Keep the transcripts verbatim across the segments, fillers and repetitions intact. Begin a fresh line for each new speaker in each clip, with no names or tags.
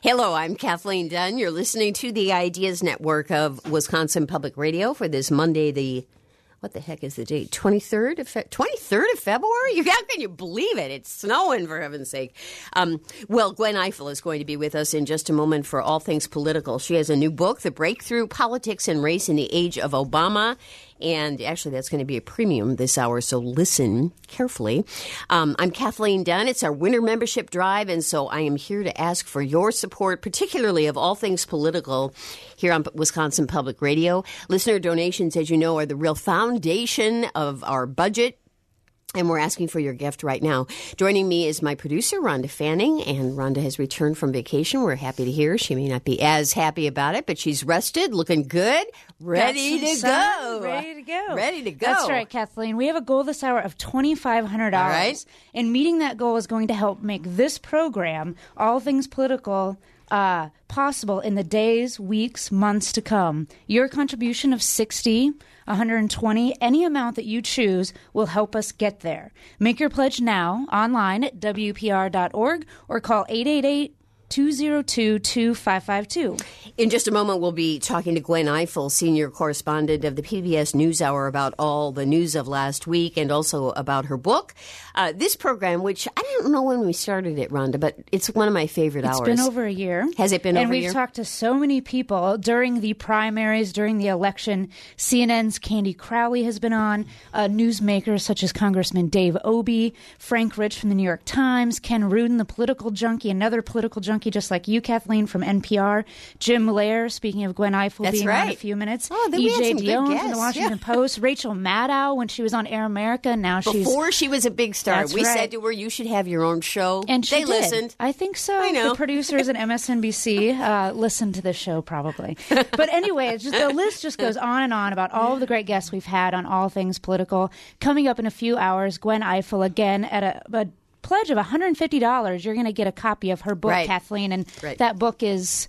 Hello, I'm Kathleen Dunn. You're listening to the Ideas Network of Wisconsin Public Radio for this Monday, the, what the heck is the date? twenty-third of, Fe- twenty-third of February? How can you believe it? It's snowing, for heaven's sake. Um, well, Gwen Ifill is going to be with us in just a moment for all things political. She has a new book, The Breakthrough: Politics and Race in the Age of Obama. And actually, that's going to be a premium this hour, so listen carefully. Um, I'm Kathleen Dunn. It's our winter membership drive, and so I am here to ask for your support, particularly of all things political here on Wisconsin Public Radio. Listener donations, as you know, are the real foundation of our budget. And we're asking for your gift right now. Joining me is my producer, Rhonda Fanning, and Rhonda has returned from vacation. We're happy to hear. She may not be as happy about it, but she's rested, looking good, ready to go.
Ready to go.
Ready to go.
That's right, Kathleen. We have a goal this hour of twenty-five hundred dollars.
All right.
And meeting that goal is going to help make this program, All Things Political, uh, possible in the days, weeks, months to come. Your contribution of sixty dollars, one hundred twenty dollars, any amount that you choose will help us get there. Make your pledge now online at W P R dot org or call eight eight eight, two oh two, two five five two.
In just a moment, we'll be talking to Gwen Ifill, senior correspondent of the P B S NewsHour, about all the news of last week and also about her book. Uh, this program, which I don't know when we started it, Rhonda, but it's one of my favorite
It's
hours.
been over a year.
Has it been
and
over a
we've
year?
talked to so many people during the primaries, during the election. C N N's Candy Crowley has been on. Uh, newsmakers such as Congressman Dave Obey, Frank Rich from the New York Times, Ken Rudin, the political junkie, another political junkie just like you, Kathleen, from N P R, Jim Lair, speaking of Gwen Ifill
That's
being
right.
on a few minutes,
Oh, then we
E
had
J
some good
Dionne from
guests,
the Washington
yeah.
Post, Rachel Maddow when she was on Air America. Now she's...
Before she was a big star,
That's
we
right.
said to her, you should have your own show.
And she
they
did.
listened.
I think so.
I know.
The producers at M S N B C uh, listened to this show probably. But anyway, it's just, the list just goes on and on about all of the great guests we've had on All Things Political. Coming up in a few hours, Gwen Ifill again at a, a pledge of one hundred fifty dollars. You're going to get a copy of her book,
Right.
Kathleen. And
Right.
that book is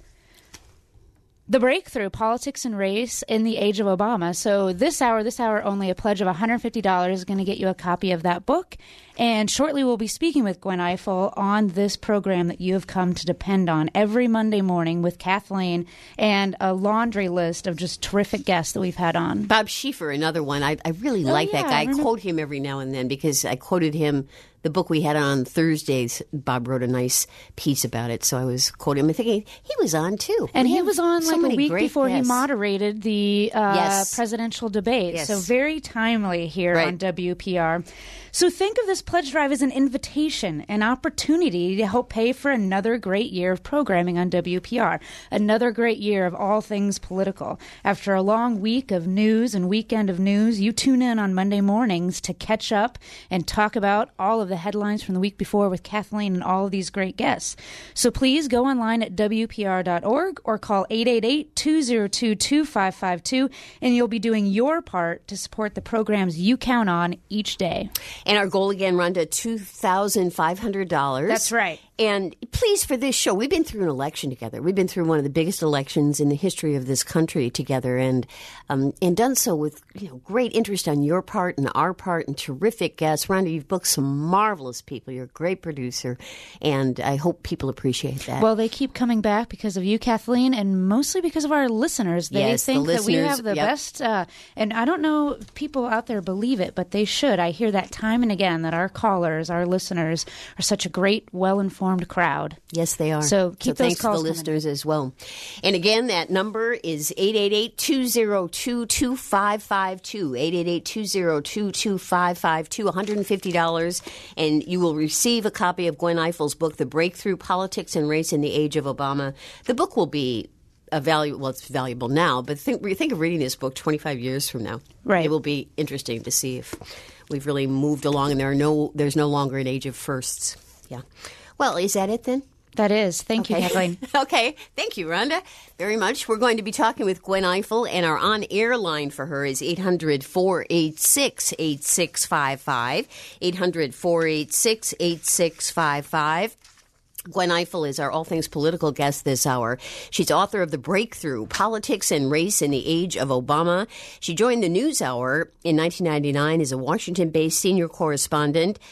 The Breakthrough: Politics and Race in the Age of Obama. So this hour, this hour only, a pledge of one hundred fifty dollars is going to get you a copy of that book. And shortly we'll be speaking with Gwen Ifill on this program that you have come to depend on every Monday morning with Kathleen and a laundry list of just terrific guests that we've had on.
Bob Schieffer, another one. I, I really
Oh,
like
yeah,
that guy.
I
I
remember-
quote him every now and then because I quoted him. The book we had on Thursdays, Bob wrote a nice piece about it, so I was quoting him and thinking he was on too.
And
We
he
have
was on
so
like a
many
week
great
before
guests.
he moderated the uh,
Yes.
presidential debate.
Yes.
So very timely here
Right.
on W P R. So think of this pledge drive as an invitation, an opportunity to help pay for another great year of programming on W P R, another great year of all things political. After a long week of news and weekend of news, you tune in on Monday mornings to catch up and talk about all of the headlines from the week before with Kathleen and all of these great guests. So please go online at W P R dot org or call eight eight eight, two oh two, two five five two, and you'll be doing your part to support the programs you count on each day.
And our goal again, Rhonda, two thousand five hundred dollars.
That's right.
And please, for this show, we've been through an election together. We've been through one of the biggest elections in the history of this country together, and um, and done so with you know great interest on your part and our part, and terrific guests. Rhonda, you've booked some marvelous people. You're a great producer, and I hope people appreciate that.
Well, they keep coming back because of you, Kathleen, and mostly because of our listeners. They
Yes, the
think that we
listeners,
have the
yep.
best, uh, and I don't know if people out there believe it, but they should. I hear that time and again that our callers, our listeners, are such a great, well-informed crowd.
Yes, they are.
So keep those
thanks
calls
to the
coming.
listeners as well. And again, that number is eight eight eight, two oh two, two five five two, eight eight eight, two oh two, two five five two, one hundred fifty dollars, and you will receive a copy of Gwen Ifill's book, The Breakthrough: Politics and Race in the Age of Obama. The book will be a value. Well, it's valuable now, but think think of reading this book twenty-five years from now.
Right.
It will be interesting to see if we've really moved along, and there are no there's no longer an age of firsts. Yeah. Well, is that it then?
That is. Thank you, Kathleen.
Okay. Thank you, Rhonda, very much. We're going to be talking with Gwen Ifill, and our on-air line for her is eight hundred, four eight six, eight six five five, eight hundred, four eight six, eight six five five. Gwen Ifill is our All Things Political guest this hour. She's author of The Breakthrough: Politics and Race in the Age of Obama. She joined the NewsHour in nineteen ninety-nine as a Washington-based senior correspondent.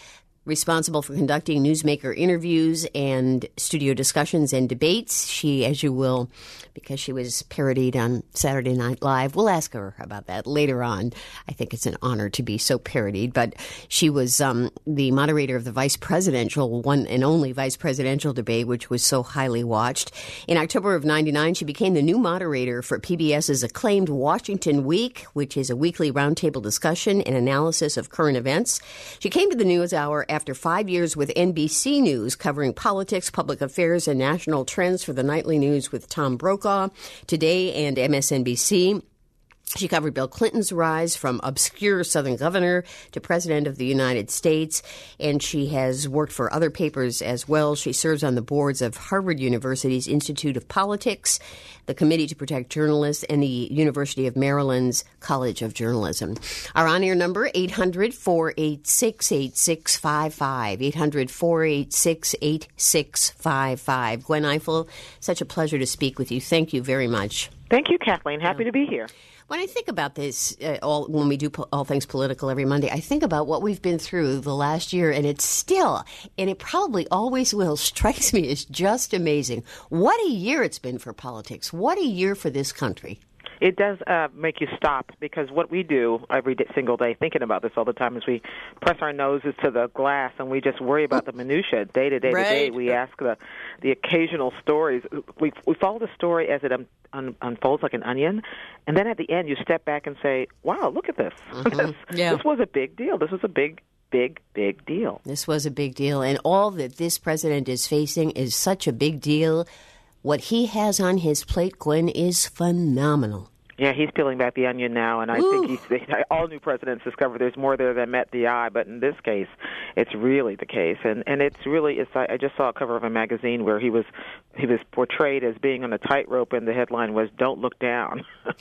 responsible for conducting newsmaker interviews and studio discussions and debates. She, as you will, because she was parodied on Saturday Night Live, we'll ask her about that later on. I think it's an honor to be so parodied, but she was um, the moderator of the vice presidential, one and only vice presidential debate, which was so highly watched. In October of ninety-nine, she became the new moderator for PBS's acclaimed Washington Week, which is a weekly roundtable discussion and analysis of current events. She came to the NewsHour after five years with N B C News, covering politics, public affairs, and national trends for the nightly news with Tom Brokaw, Today, and M S N B C. She covered Bill Clinton's rise from obscure Southern governor to president of the United States, and she has worked for other papers as well. She serves on the boards of Harvard University's Institute of Politics, the Committee to Protect Journalists, and the University of Maryland's College of Journalism. Our on-air number, eight hundred, four eight six, eight six five five, eight hundred, four eight six, eight six five five. Gwen Ifill, such a pleasure to speak with you. Thank you very much.
Thank you, Kathleen. Happy yeah. to be here.
When I think about this, uh, all when we do po- All Things Political every Monday, I think about what we've been through the last year, and it's still, and it probably always will, strikes me as just amazing. What a year it's been for politics. What a year for this country.
It does uh, make you stop, because what we do every day, single day, thinking about this all the time, is we press our noses to the glass and we just worry about the minutia day to day
right.
to day. We ask the the occasional stories. We we follow the story as it un, un, unfolds like an onion, and then at the end you step back and say, "Wow, look at this!
Mm-hmm.
this,
yeah.
this was a big deal. This was a big." Big, big deal.
This was a big deal, and all that this president is facing is such a big deal. What he has on his plate, Gwen, is phenomenal.
Yeah, he's peeling back the onion now, and I
Ooh.
think he's, all new presidents discover there's more there than met the eye, but in this case, it's really the case, and and it's really. It's I just saw a cover of a magazine where he was he was portrayed as being on a tightrope, and the headline was "Don't look down."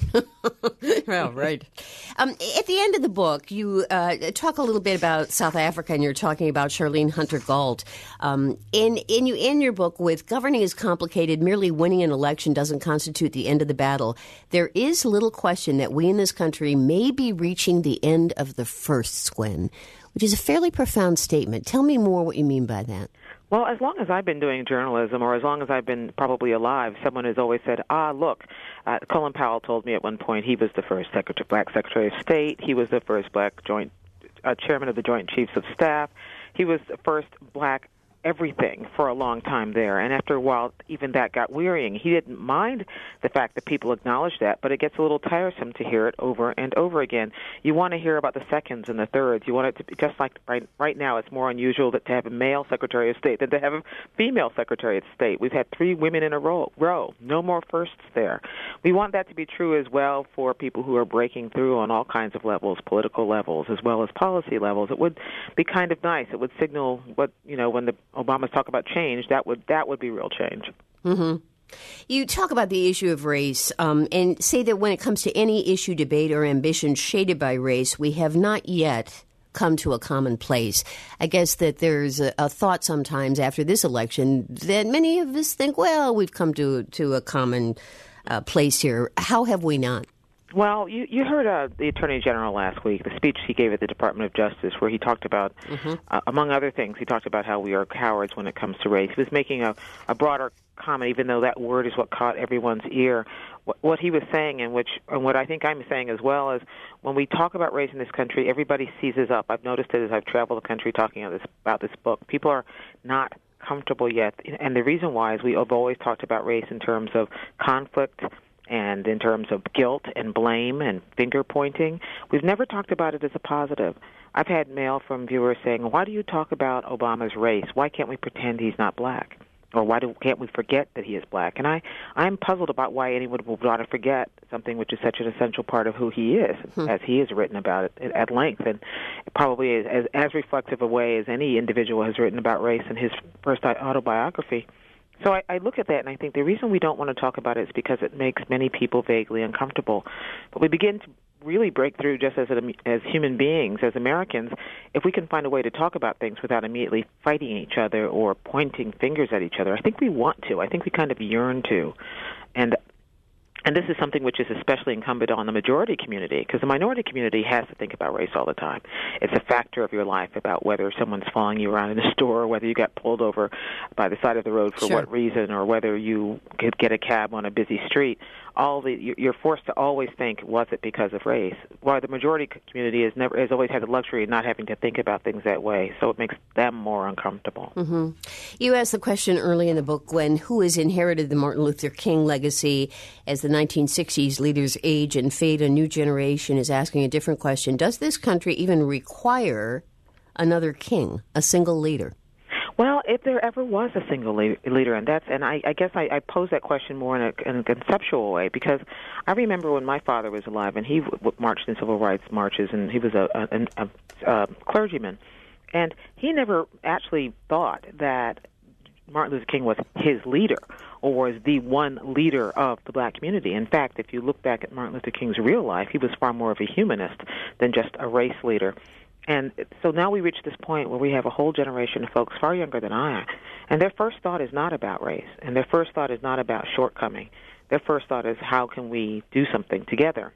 Well, right. Um, at the end of the book, you uh, talk a little bit about South Africa, and you're talking about Charlene Hunter Gault. Um, and, and you end your book with, governing is complicated. Merely winning an election doesn't constitute the end of the battle. There is little question that we in this country may be reaching the end of the firsts, Gwen, which is a fairly profound statement. Tell me more what you mean by that.
Well, as long as I've been doing journalism, or as long as I've been probably alive, someone has always said, ah, look, uh, Colin Powell told me at one point he was the first secretary, black Secretary of State. He was the first black joint uh, chairman of the Joint Chiefs of Staff. He was the first black everything for a long time there, and after a while even that got wearying. He didn't mind the fact that people acknowledged that, but it gets a little tiresome to hear it over and over again. You want to hear about the seconds and the thirds. You want it to be just like right, right now it's more unusual that to have a male Secretary of State than to have a female Secretary of State. We've had three women in a row, row. No more firsts there. We want that to be true as well for people who are breaking through on all kinds of levels, political levels as well as policy levels. It would be kind of nice. It would signal what, you know, when the Obama's talk about change, that would that would be real change.
Mm-hmm. You talk about the issue of race um, and say that when it comes to any issue, debate, or ambition shaded by race, we have not yet come to a common place. I guess that there's a, a thought sometimes after this election that many of us think, well, we've come to, to a common uh, place here. How have we not?
Well, you, you heard uh, the Attorney General last week, the speech he gave at the Department of Justice, where he talked about, mm-hmm. uh, among other things, he talked about how we are cowards when it comes to race. He was making a, a broader comment, even though that word is what caught everyone's ear. What, what he was saying, and which, and what I think I'm saying as well, is when we talk about race in this country, everybody seizes up. I've noticed it as I've traveled the country talking about this, about this book. People are not comfortable yet, and the reason why is we have always talked about race in terms of conflict, and in terms of guilt and blame and finger-pointing. We've never talked about it as a positive. I've had mail from viewers saying, why do you talk about Obama's race? Why can't we pretend he's not black? Or why do, can't we forget that he is black? And I, I'm puzzled about why anyone would want to forget something which is such an essential part of who he is, hmm. as he has written about it at length, and probably as, as reflective a way as any individual has written about race in his first autobiography. So I, I look at that and I think the reason we don't want to talk about it is because it makes many people vaguely uncomfortable. But we begin to really break through just as a, as human beings, as Americans, if we can find a way to talk about things without immediately fighting each other or pointing fingers at each other. I think we want to. I think we kind of yearn to. And And this is something which is especially incumbent on the majority community, because the minority community has to think about race all the time. It's a factor of your life about whether someone's following you around in the store, or whether you got pulled over by the side of the road for
Sure.
what reason, or whether you could get a cab on a busy street. All the you're forced to always think, was it because of race? While the majority community has never has always had the luxury of not having to think about things that way, so it makes them more uncomfortable.
Mm-hmm. You asked the question early in the book, Gwen, who has inherited the Martin Luther King legacy as the nineteen sixties leaders age and fade? A new generation is asking a different question. Does this country even require another king, a single leader?
Well, if there ever was a single le- leader, and that's, and I, I guess I, I pose that question more in a, in a conceptual way, because I remember when my father was alive, and he w- w- marched in civil rights marches, and he was a, a, a, a clergyman, and he never actually thought that Martin Luther King was his leader, or was the one leader of the black community. In fact, if you look back at Martin Luther King's real life, he was far more of a humanist than just a race leader. And so now we reach this point where we have a whole generation of folks far younger than I am, and their first thought is not about race, and their first thought is not about shortcoming. Their first thought is, how can we do something together?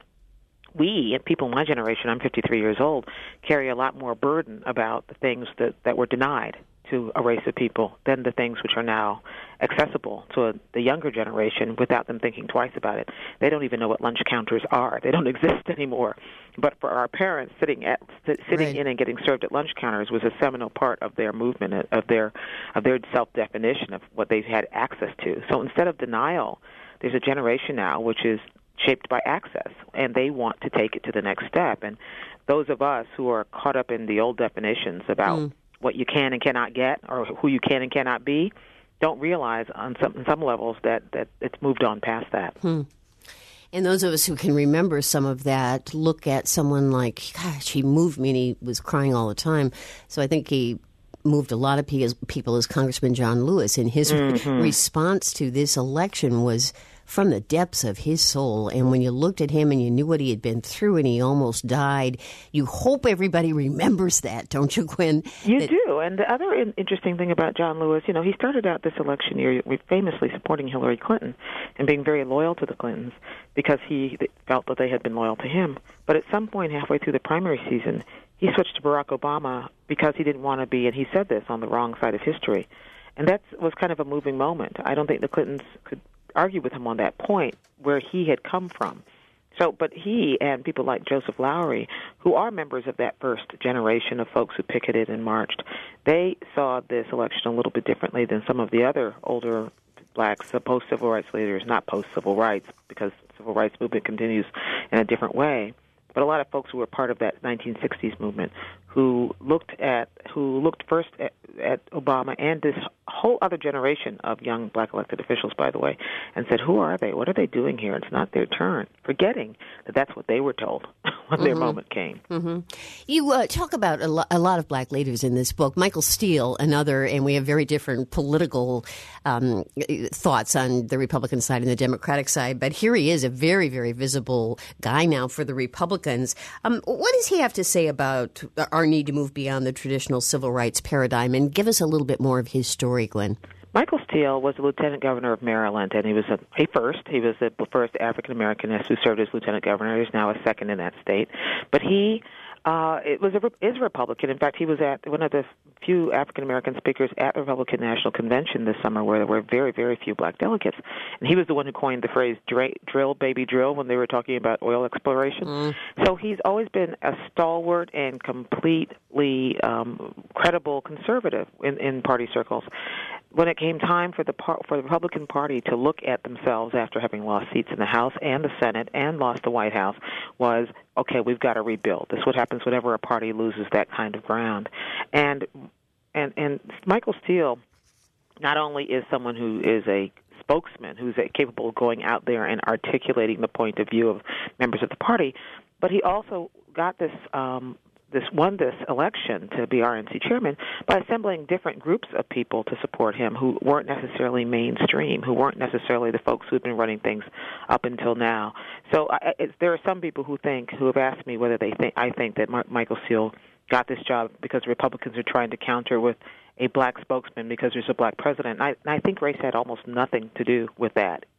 We, and people in my generation, I'm fifty-three years old, carry a lot more burden about the things that, that were denied to a race of people than the things which are now accessible to a, the younger generation without them thinking twice about it. They don't even know what lunch counters are. They don't exist anymore. But for our parents, sitting at sitting
Right.
in and getting served at lunch counters was a seminal part of their movement, of their of their self-definition of what they had access to. So instead of denial, there's a generation now which is shaped by access, and they want to take it to the next step. And those of us who are caught up in the old definitions about mm. what you can and cannot get, or who you can and cannot be, don't realize on some on some levels that, that it's moved on past that.
Hmm. And those of us who can remember some of that look at someone like, gosh, he moved me and he was crying all the time. So I think he moved a lot of people as Congressman John Lewis. And his mm-hmm. response to this election was from the depths of his soul. And when you looked at him and you knew what he had been through and he almost died, you hope everybody remembers that, don't you, Gwen?
You
that-
do. And the other in- interesting thing about John Lewis, you know, he started out this election year famously supporting Hillary Clinton and being very loyal to the Clintons because he felt that they had been loyal to him. But at some point halfway through the primary season, he switched to Barack Obama because he didn't want to be, and he said this, on the wrong side of history. And that was kind of a moving moment. I don't think the Clintons could argue with him on that point, where he had come from. So, but he and people like Joseph Lowery, who are members of that first generation of folks who picketed and marched, they saw this election a little bit differently than some of the other older blacks, the post-civil rights leaders, not post-civil rights, because the civil rights movement continues in a different way. But a lot of folks who were part of that nineteen sixties movement who looked at who looked first at, at Obama and this whole other generation of young black elected officials, by the way, and said, who are they? What are they doing here? It's not their turn, forgetting that that's what they were told when mm-hmm. their moment came.
Mm-hmm. You uh, talk about a, lo- a lot of black leaders in this book. Michael Steele, another, and we have very different political um, thoughts on the Republican side and the Democratic side, but here he is, a very, very visible guy now for the Republicans. Um, what does he have to say about our need to move beyond the traditional civil rights paradigm? And give us a little bit more of his story, Glenn.
Michael Steele was the lieutenant governor of Maryland, and he was a, a first. He was the first African-Americanist who served as lieutenant governor. He's now a second in that state. But he uh, it was a, is a Republican. In fact, he was at one of the few African-American speakers at the Republican National Convention this summer where there were very, very few black delegates. And he was the one who coined the phrase drill, baby, drill when they were talking about oil exploration. Mm. So he's always been a stalwart and completely um, credible conservative in, in party circles. When it came time for the par- for the Republican Party to look at themselves after having lost seats in the House and the Senate and lost the White House, was, okay, we've got to rebuild. This is what happens whenever a party loses that kind of ground. And and and Michael Steele not only is someone who is a spokesman, who's capable of going out there and articulating the point of view of members of the party, but he also got this um, this won this election to be R N C chairman by assembling different groups of people to support him who weren't necessarily mainstream, who weren't necessarily the folks who've been running things up until now. So I, it's, there are some people who think, who have asked me whether they think, I think that Mar- Michael Steele got this job because Republicans are trying to counter with a black spokesman because there's a black president. And I, and I think race had almost nothing to do with that.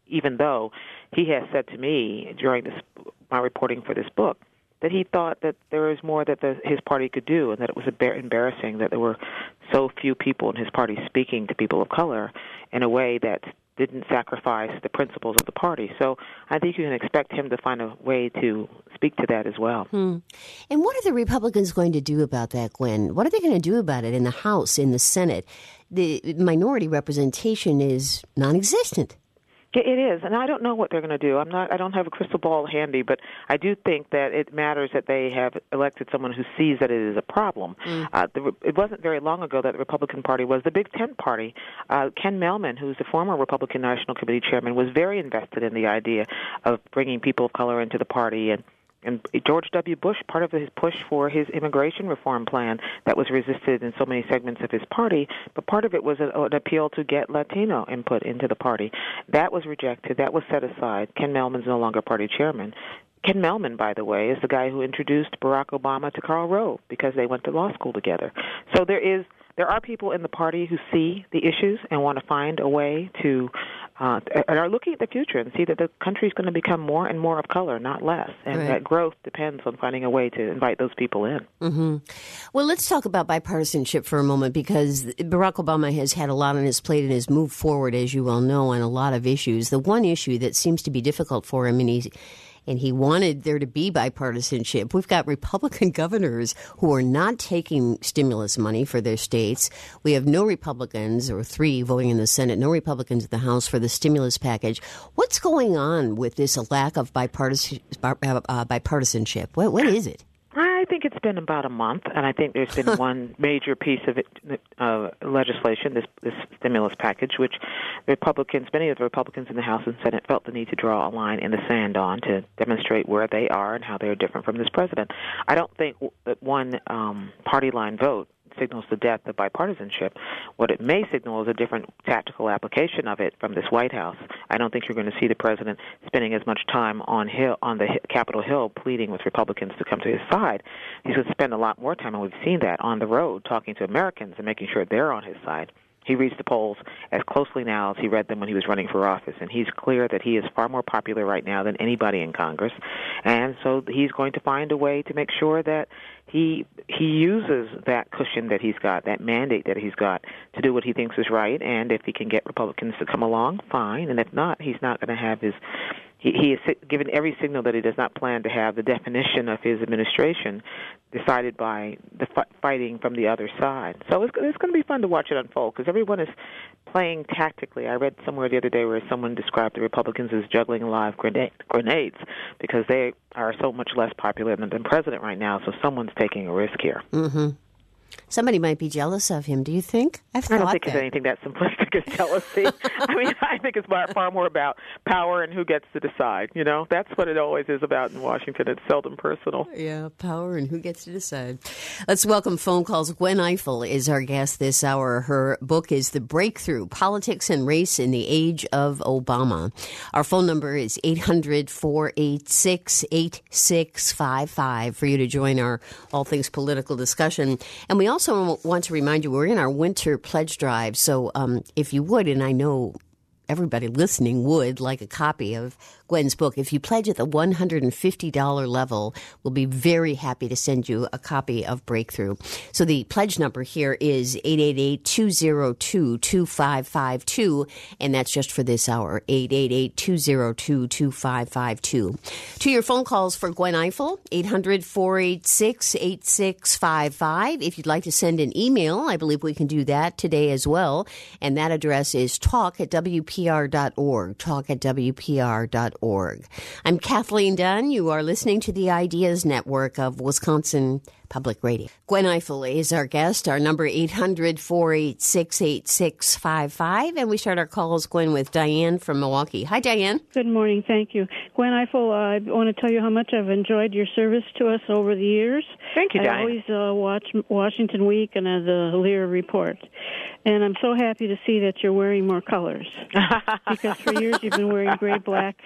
even though he has said to me during this, my reporting for this book, that he thought that there was more that the, his party could do, and that it was embarrassing that there were so few people in his party speaking to people of color in a way that didn't sacrifice the principles of the party. So I think you can expect him to find a way to speak to that as well.
Hmm. And what are the Republicans going to do about that, Gwen? What are they going to do about it in the House, in the Senate? The minority representation is non-existent.
It is, and I don't know what they're going to do. I'm not. I don't have a crystal ball handy, but I do think that it matters that they have elected someone who sees that it is a problem. Mm. Uh, the, it wasn't very long ago that the Republican Party was the Big Tent Party. Uh, Ken Mehlman, who's the former Republican National Committee chairman, was very invested in the idea of bringing people of color into the party, and And George W. Bush, part of his push for his immigration reform plan that was resisted in so many segments of his party, but part of it was an, an appeal to get Latino input into the party. That was rejected. That was set aside. Ken Mehlman's no longer party chairman. Ken Mehlman, by the way, is the guy who introduced Barack Obama to Karl Rove because they went to law school together. So there is there are people in the party who see the issues and want to find a way to uh, and are looking at the future and see that the country is going to become more and more of color, not less, and right. that growth depends on finding a way to invite those people in.
Mm-hmm. Well, let's talk about bipartisanship for a moment, because Barack Obama has had a lot on his plate and has moved forward, as you well know, on a lot of issues. The one issue that seems to be difficult for him, and he's And he wanted there to be bipartisanship. We've got Republican governors who are not taking stimulus money for their states. We have no Republicans, or three voting in the Senate, no Republicans in the House for the stimulus package. What's going on with this lack of bipartisan, uh, bipartisanship? What, what is it?
I think it's been about a month, and I think there's been one major piece of it, uh, legislation, this, this stimulus package, which Republicans, many of the Republicans in the House and Senate felt the need to draw a line in the sand on to demonstrate where they are and how they are different from this president. I don't think that one um, party line vote signals the death of bipartisanship. What it may signal is a different tactical application of it from this White House. I don't think you're going to see the president spending as much time on Hill, on the Capitol Hill pleading with Republicans to come to his side. He's going to spend a lot more time, and we've seen that, on the road talking to Americans and making sure they're on his side. He reads the polls as closely now as he read them when he was running for office, and he's clear that he is far more popular right now than anybody in Congress, and so he's going to find a way to make sure that he he uses that cushion that he's got, that mandate that he's got, to do what he thinks is right, and if he can get Republicans to come along, fine, and if not, he's not going to have his... He, he has given every signal that he does not plan to have the definition of his administration decided by the f- fighting from the other side. So it's, it's going to be fun to watch it unfold, because everyone is playing tactically. I read somewhere the other day where someone described the Republicans as juggling live grenade, grenades because they are so much less popular than the president right now, so someone's taking a risk here.
Mm-hmm. Somebody might be jealous of him, do you think? I've
I don't think
that.
it's anything that simplistic as jealousy. I mean, I think it's far, far more about power and who gets to decide. You know, that's what it always is about in Washington. It's seldom personal.
Yeah, power and who gets to decide. Let's welcome phone calls. Gwen Ifill is our guest this hour. Her book is The Breakthrough, Politics and Race in the Age of Obama. Our phone number is eight hundred, four eight six, eight six five five for you to join our All Things Political discussion. And we also want to remind you, we're in our winter pledge drive. So um, if you would, and I know everybody listening would like a copy of Gwen's book, if you pledge at the one hundred fifty dollars level, we'll be very happy to send you a copy of Breakthrough. So the pledge number here is eight eight eight, two zero two, two five five two, and that's just for this hour, eight eight eight, two zero two, two five five two. To your phone calls for Gwen Ifill, eight hundred, four eight six, eight six five five. If you'd like to send an email, I believe we can do that today as well, and that address is talk at w p r dot org, talk at w p r dot org. I'm Kathleen Dunn. You are listening to the Ideas Network of Wisconsin Public Radio. Gwen Ifill is our guest. Our number eight hundred, four eight six, eight six five five. And we start our calls, Gwen, with Diane from Milwaukee. Hi, Diane.
Good morning. Thank you. Gwen Ifill, uh, I want to tell you how much I've enjoyed your service to us over the years.
Thank you, Diane.
I always uh, watch Washington Week and uh, the Lear Report. And I'm so happy to see that you're wearing more colors. Because for years you've been wearing gray, black,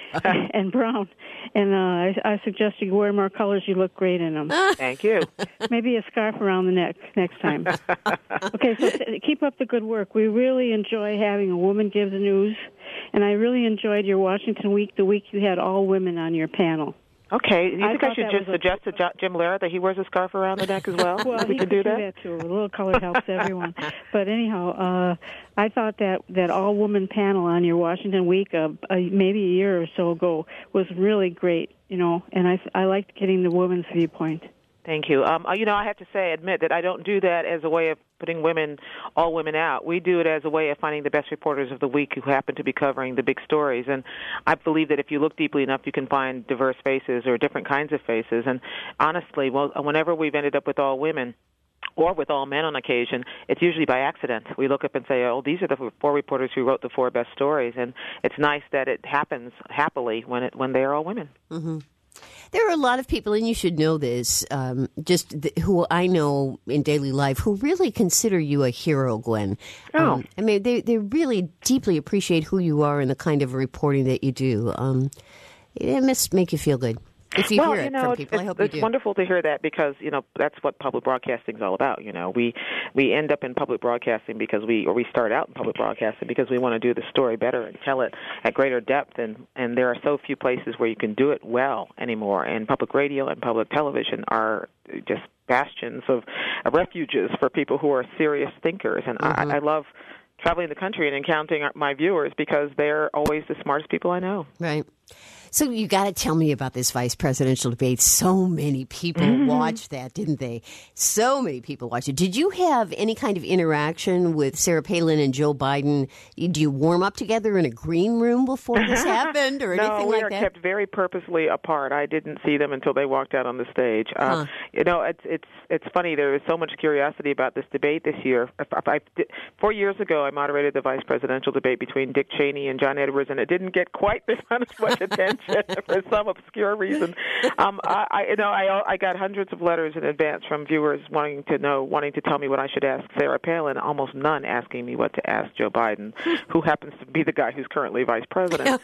and brown. And uh, I, I suggest you wear more colors. You look great in them.
Thank you.
Maybe a scarf around the neck next time. Okay, so th- keep up the good work. We really enjoy having a woman give the news, and I really enjoyed your Washington Week, the week you had all women on your panel.
Okay, you
I
think I
thought
should
that
just
was a-
suggest to Jo- Jim Lara that he wears a scarf around the neck as well?
Well,
we
he
can
could
do that?
too. A little color helps everyone. But anyhow, uh, I thought that that all-woman panel on your Washington Week, uh, uh, maybe a year or so ago, was really great. You know, and I I liked getting the women's viewpoint.
Thank you. Um, you know, I have to say, admit that I don't do that as a way of putting women, all women out. We do it as a way of finding the best reporters of the week who happen to be covering the big stories. And I believe that if you look deeply enough, you can find diverse faces or different kinds of faces. And honestly, well, whenever we've ended up with all women, or with all men on occasion, it's usually by accident. We look up and say, oh, these are the four reporters who wrote the four best stories. And it's nice that it happens happily when it when they are all women.
Mm-hmm. There are a lot of people, and you should know this, um, just th- who I know in daily life, who really consider you a hero, Gwen.
Oh.
Um, I mean, they, they really deeply appreciate who you are and the kind of reporting that you do. Um, it must make you feel good. If you
well,
hear it
you know,
from
it's,
people, I hope
it's
you do.
wonderful to hear that because, you know, that's what public broadcasting is all about. You know, we we end up in public broadcasting because we, or we start out in public broadcasting because we want to do the story better and tell it at greater depth. And, and there are so few places where you can do it well anymore. And public radio and public television are just bastions of, of refuges for people who are serious thinkers. And mm-hmm. I, I love traveling the country and encountering my viewers because they're always the smartest people I know.
Right. So you got to tell me about this vice presidential debate. So many people mm-hmm. watched that, didn't they? So many people watched it. Did you have any kind of interaction with Sarah Palin and Joe Biden? Do you warm up together in a green room before this happened or
no,
anything
like
like
that?
No,
we are kept very purposely apart. I didn't see them until they walked out on the stage.
Huh.
Uh, you know, it's it's it's funny. There was so much curiosity about this debate this year. If, if I, four years ago, I moderated the vice presidential debate between Dick Cheney and John Edwards, and it didn't get quite this much attention. For some obscure reason, um, I, I, you know, I, I got hundreds of letters in advance from viewers wanting to know, wanting to tell me what I should ask Sarah Palin. Almost none asking me what to ask Joe Biden, who happens to be the guy who's currently vice president.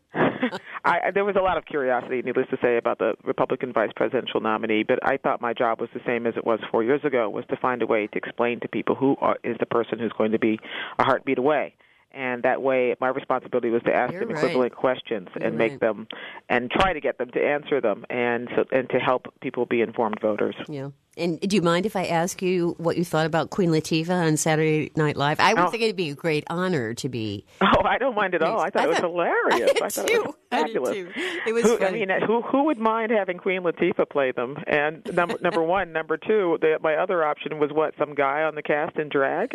I, there was a lot of curiosity, needless to say, about the Republican vice presidential nominee. But I thought my job was the same as it was four years ago: was to find a way to explain to people who are, is the person who's going to be a heartbeat away. And that way, my responsibility was to ask
You're
them
right.
equivalent questions
You're
and
right.
make them, and try to get them to answer them, and so, and to help people be informed voters.
Yeah. And do you mind if I ask you what you thought about Queen Latifah on Saturday Night Live? I would
Oh.
think it'd be a great honor to be.
Oh, I don't mind at all. I thought
I
it was
thought-
hilarious.
I did
thought
too.
it was
I did
fabulous.
too. It was
who,
funny.
I mean, who who would mind having Queen Latifah play them? And number number one, number two, the, my other option was what? Some guy on the cast in drag.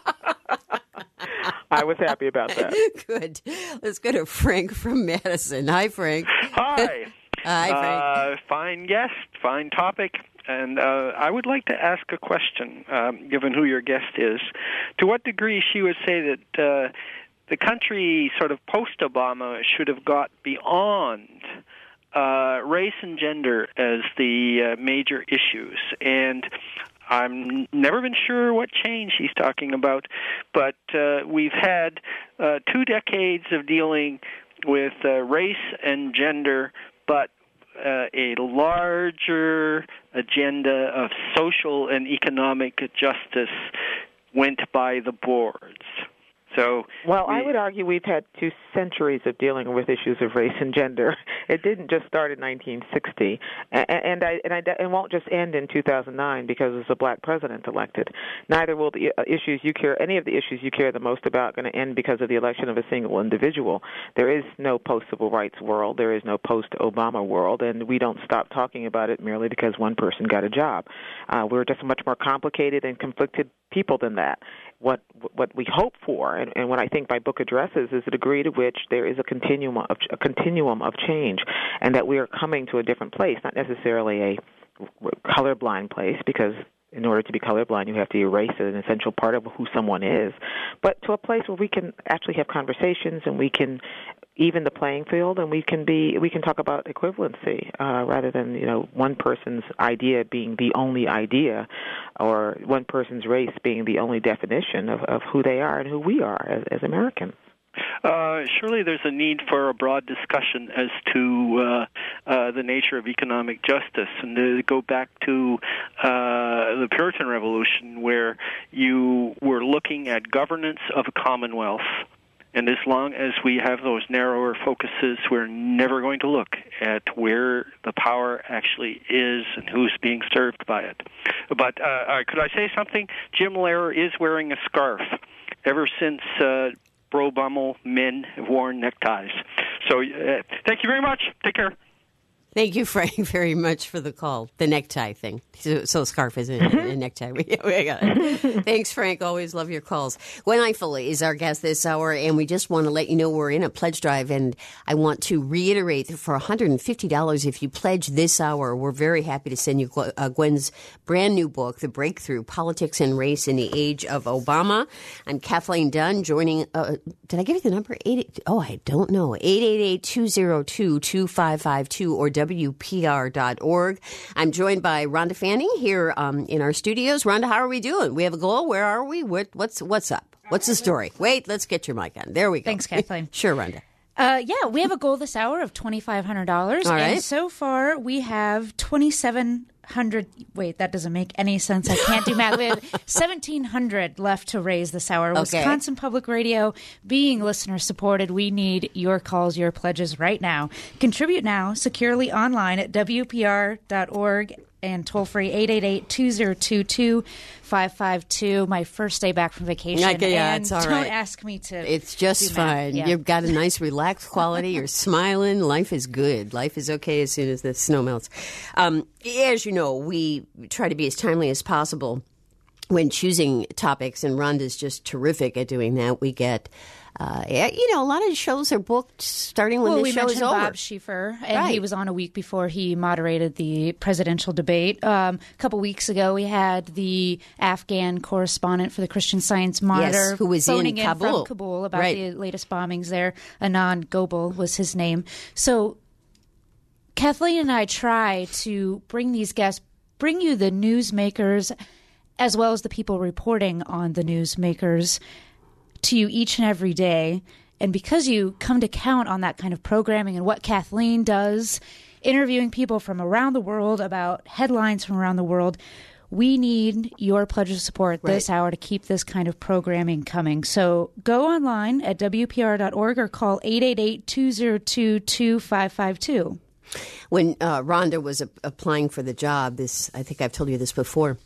I was happy about that.
Good. Let's go to Frank from Madison. Hi, Frank.
Hi.
Hi, Frank.
Uh, fine guest, fine topic. And uh, I would like to ask a question, um, given who your guest is. To what degree she would say that uh, the country sort of post-Obama should have got beyond uh, race and gender as the uh, major issues. And I'm never been sure what change he's talking about, but uh, we've had uh, two decades of dealing with uh, race and gender, but uh, a larger agenda of social and economic justice went by the boards. So,
well, I would argue we've had two centuries of dealing with issues of race and gender. It didn't just start in nineteen sixty, and, and I and I it won't just end in two thousand nine because there's a black president elected. Neither will the issues you care, any of the issues you care the most about, going to end because of the election of a single individual. There is no post-civil rights world. There is no post-Obama world, and we don't stop talking about it merely because one person got a job. Uh, we're just much more complicated and conflicted people than that. What what we hope for, and, and what I think by book addresses, is the degree to which there is a continuum of a continuum of change, and that we are coming to a different place, not necessarily a colorblind place, because in order to be colorblind, you have to erase an essential part of who someone is, but to a place where we can actually have conversations and we can even the playing field, and we can be we can talk about equivalency uh, rather than you know one person's idea being the only idea, or one person's race being the only definition of, of who they are and who we are as, as Americans.
Uh, surely there's a need for a broad discussion as to uh, uh, the nature of economic justice, and to go back to uh, the Puritan Revolution, where you were looking at governance of a commonwealth. And as long as we have those narrower focuses, we're never going to look at where the power actually is and who's being served by it. But uh, uh, could I say something? Jim Lehrer is wearing a scarf ever since uh, Bro Bummel men have worn neckties. So uh, thank you very much. Take care.
Thank you, Frank, very much for the call. The necktie thing. So, so scarf isn't a, a necktie. We, we got it. Thanks, Frank. Always love your calls. Gwen Ifill is our guest this hour, and we just want to let you know we're in a pledge drive, and I want to reiterate that for one hundred fifty dollars, if you pledge this hour, we're very happy to send you uh, Gwen's brand new book, The Breakthrough, Politics and Race in the Age of Obama. I'm Kathleen Dunn, joining, uh, did I give you the number? Eight, oh, I don't know. eight eight eight, two oh two, two five five two or W P R dot org. I'm joined by Rhonda Fanning here um, in our studios. Rhonda, how are we doing? We have a goal. Where are we? What, what's what's up? What's the story? Wait, let's get your mic on. There we go.
Thanks, Kathleen.
Sure, Rhonda.
Uh, yeah, we have a goal this hour of twenty-five hundred dollars.
All right.
And so far, we have twenty-seven hundred. Wait, that doesn't make any sense. I can't do math. We have seventeen hundred left to raise this hour.
Okay.
Wisconsin Public Radio, being listener supported, we need your calls, your pledges right now. Contribute now securely online at W P R dot org and toll free eight eight eight, two oh two, two five five two. My first day back from vacation.
Okay, yeah,
and
it's all
don't
right.
ask me to.
It's just
do math.
fine.
Yeah.
You've got a nice, relaxed quality. You're smiling. Life is good. Life is okay as soon as the snow melts. Um, as you know, we try to be as timely as possible when choosing topics, and Rhonda's just terrific at doing that. We get, uh, you know, a lot of shows are booked starting when
well,
the
we
show is
mentioned
over.
Bob Schieffer, and
Right.
he was on a week before he moderated the presidential debate. Um, a couple weeks ago, we had the Afghan correspondent for the Christian Science Monitor,
Yes, who was in
phoning in,
Kabul.
from Kabul about
Right.
the latest bombings there. Anand Gobel was his name. So Kathleen and I try to bring these guests, bring you the newsmakers, as well as the people reporting on the newsmakers, to you each and every day. And because you come to count on that kind of programming and what Kathleen does, interviewing people from around the world about headlines from around the world, we need your pledge of support this
Right.
hour to keep this kind of programming coming. So go online at W P R dot org or call eight eight eight, two oh two, two five five two.
When uh, Rhonda was a- applying for the job, this I think I've told you this before.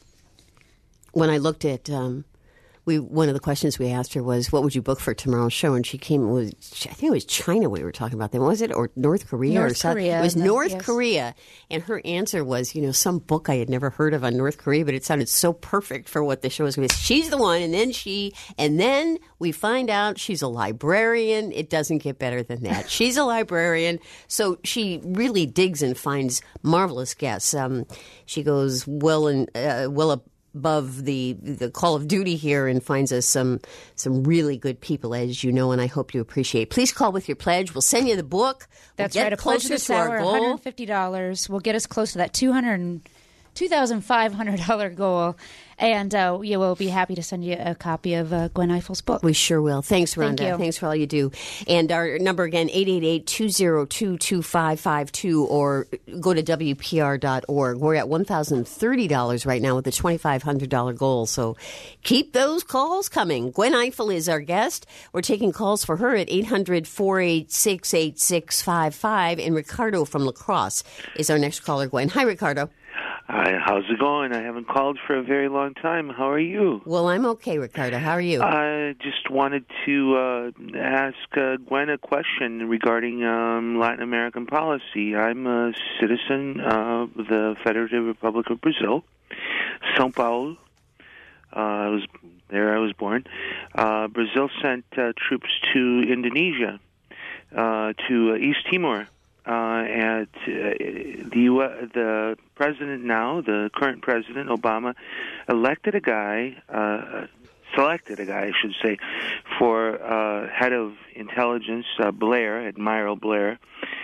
When I looked at, um, we one of the questions we asked her was, "What would you book for tomorrow's show?" And she came was I think it was China we were talking about then, was it, or North Korea
North
or South?
Korea,
It was
the-
North
yes.
Korea, and her answer was, you know, some book I had never heard of on North Korea, but it sounded so perfect for what the show was going to be. She's the one, and then she, and then we find out she's a librarian. It doesn't get better than that. She's a librarian, so she really digs and finds marvelous guests. Um, she goes well and uh, well up. above the the Call of Duty here and finds us some some really good people, as you know, and I hope you appreciate. Please call with your pledge. We'll send you the book.
That's
we'll get
right. A pledge
closer
this
to our
hour,
goal.
one hundred fifty dollars will get us close to that two hundred two thousand five hundred dollars goal. And uh, yeah, we'll be happy to send you a copy of uh, Gwen Ifill's book.
We sure will. Thanks, Rhonda.
Thank you.
Thanks for all you do. And our number again, eight eight eight, two oh two, two five five two, or go to W P R dot org. We're at one thousand thirty dollars right now with the twenty-five hundred dollars goal. So keep those calls coming. Gwen Ifill is our guest. We're taking calls for her at eight hundred, four eight six, eight six five five. And Ricardo from La Crosse is our next caller, Gwen. Hi, Ricardo.
Hi, how's it going? I haven't called for a very long time. How are you?
Well, I'm okay, Ricardo. How are you?
I just wanted to uh, ask uh, Gwen a question regarding um, Latin American policy. I'm a citizen of the Federative Republic of Brazil, São Paulo. Uh, I was there. I was born. Uh, Brazil sent uh, troops to Indonesia, uh, to uh, East Timor. Uh, and uh, the U S, the president now, the current president, Obama, elected a guy, uh, selected a guy, I should say, for uh, head of intelligence, uh, Blair, Admiral Blair,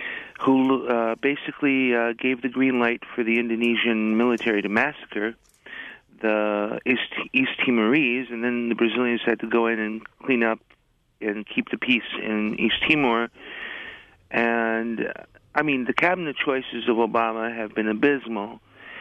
who uh, basically uh, gave the green light for the Indonesian military to massacre the East, East Timorese, and then the Brazilians had to go in and clean up and keep the peace in East Timor. And, I mean, the cabinet choices of Obama have been abysmal.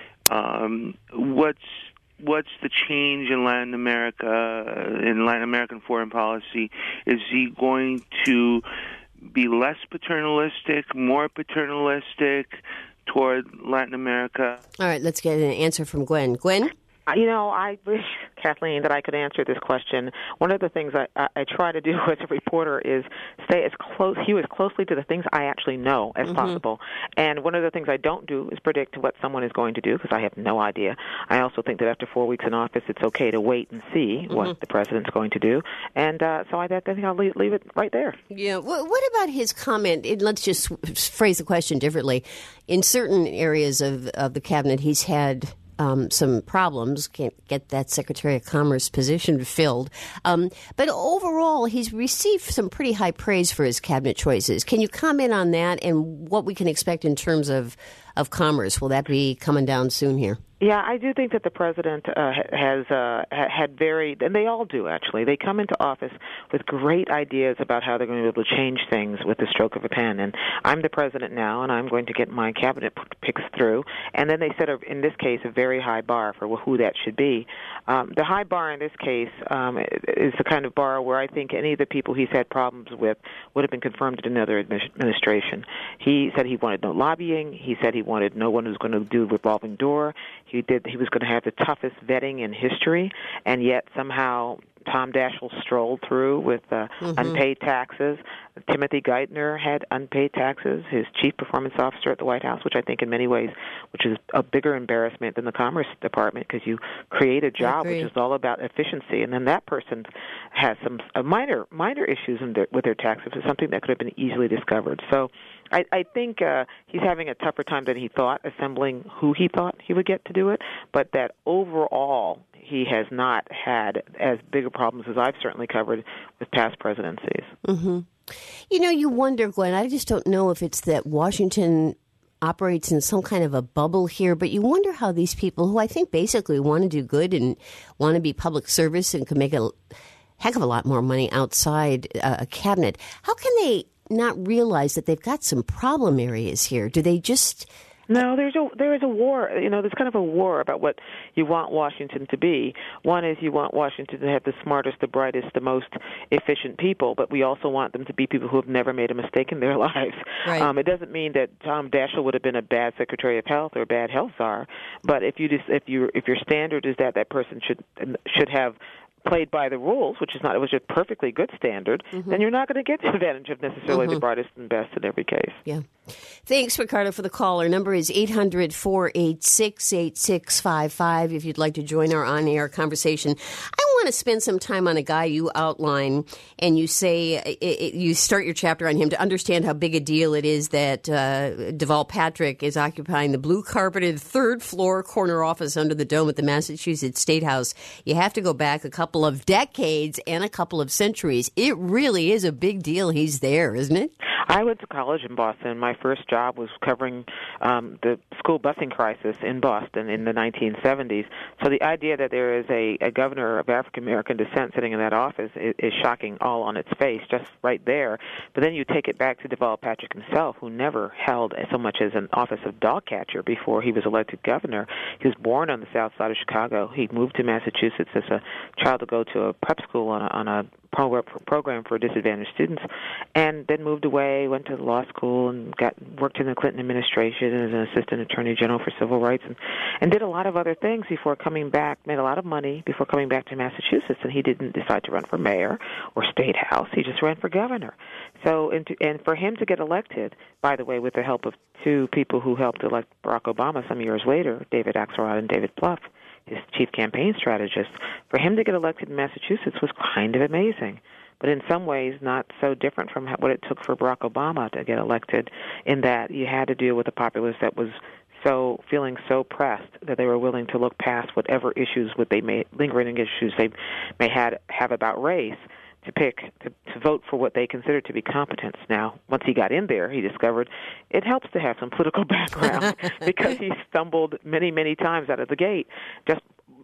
Um, what's what's the change in Latin America, in Latin American foreign policy? Is he going to be less paternalistic, more paternalistic toward Latin America?
All right, let's get an answer from Gwen. Gwen?
You know, I wish, Kathleen, that I could answer this question. One of the things I, I, I try to do as a reporter is stay as close, hew as closely to the things I actually know as mm-hmm. possible. And one of the things I don't do is predict what someone is going to do, because I have no idea. I also think that after four weeks in office, it's okay to wait and see mm-hmm. what the president's going to do. And uh, so I, I think I'll leave, leave it right there.
Yeah. What about his comment? Let's just phrase the question differently. In certain areas of, of the cabinet, he's had Um, some problems, can't get that Secretary of Commerce position filled. Um, but overall, he's received some pretty high praise for his cabinet choices. Can you comment on that and what we can expect in terms of, of commerce? Will that be coming down soon here?
Yeah, I do think that the president uh, has uh, had very, and they all do actually, they come into office with great ideas about how they're going to be able to change things with the stroke of a pen. And I'm the president now, and I'm going to get my cabinet picks through. And then they set, a, in this case, a very high bar for who that should be. Um, the high bar in this case um, is the kind of bar where I think any of the people he's had problems with would have been confirmed in another administration. He said he wanted no lobbying. He said he wanted no one who's going to do revolving door. He did. He was going to have the toughest vetting in history, and yet somehow Tom Daschle strolled through with uh, mm-hmm. unpaid taxes. Timothy Geithner had unpaid taxes, his chief performance officer at the White House, which I think in many ways, which is a bigger embarrassment than the Commerce Department, because you create a job which is all about efficiency, and then that person has some uh, minor minor issues in their, with their taxes, is something that could have been easily discovered. So I, I think uh, he's having a tougher time than he thought assembling who he thought he would get to do it, but that overall he has not had as big a problems as I've certainly covered with past presidencies.
Mm-hmm. You know, you wonder, Gwen, I just don't know if it's that Washington operates in some kind of a bubble here, but you wonder how these people who I think basically want to do good and want to be public service and can make a heck of a lot more money outside uh, a cabinet, how can they not realize that they've got some problem areas here? Do they just...
No, there's a there is a war. You know, there's kind of a war about what you want Washington to be. One is you want Washington to have the smartest, the brightest, the most efficient people, but we also want them to be people who have never made a mistake in their lives.
Right.
Um, it doesn't mean that Tom Daschle would have been a bad Secretary of Health or a bad health czar, but if you just if you if your standard is that that person should should have played by the rules, which is not, it was just perfectly good standard, mm-hmm. then you're not going to get the advantage of necessarily mm-hmm. the brightest and best in every case.
Yeah. Thanks, Ricardo, for the call. Our number is eight hundred, four eight six, eight six five five if you'd like to join our on-air conversation. I want to spend some time on a guy you outline, and you say, it, it, you start your chapter on him to understand how big a deal it is that uh, Deval Patrick is occupying the blue-carpeted third-floor corner office under the dome at the Massachusetts State House. You have to go back a couple of decades and a couple of centuries. It really is a big deal he's there, isn't it?
I went to college in Boston. My first job was covering um, the school busing crisis in Boston in the nineteen seventies. So the idea that there is a, a governor of African-American descent sitting in that office is, is shocking all on its face, just right there. But then you take it back to Deval Patrick himself, who never held so much as an office of dog catcher before he was elected governor. He was born on the south side of Chicago. He moved to Massachusetts as a child to go to a prep school on a, on a program for disadvantaged students, and then moved away, went to law school, and got worked in the Clinton administration as an assistant attorney general for civil rights, and, and did a lot of other things before coming back, made a lot of money before coming back to Massachusetts, and he didn't decide to run for mayor or state house. He just ran for governor. So, and, to, and for him to get elected, by the way, with the help of two people who helped elect Barack Obama some years later, David Axelrod and David Plouffe, his chief campaign strategist, for him to get elected in Massachusetts was kind of amazing, but in some ways not so different from what it took for Barack Obama to get elected, in that you had to deal with a populace that was so feeling so pressed that they were willing to look past whatever issues would they may lingering issues they may had have about race, to pick, to, to vote for what they considered to be competence. Now, once he got in there, he discovered it helps to have some political background because he stumbled many, many times out of the gate. Just